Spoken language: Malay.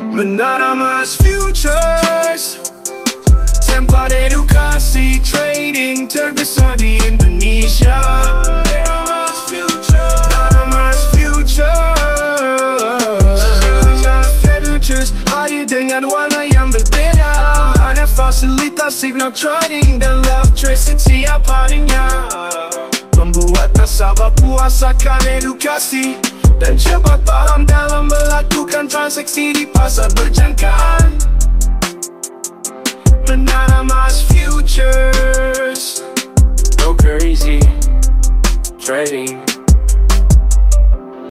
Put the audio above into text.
Menara Emas Futures, tempat edukasi trading terbesar di Indonesia. Menara Emas Futures hadir dengan warna yang berbeda. Ada fasilitas signal trading dan electricity setiap harinya, membuat nasabah puas akan edukasi dan cepat faham dalam melakukan transaksi di pasar berjangka.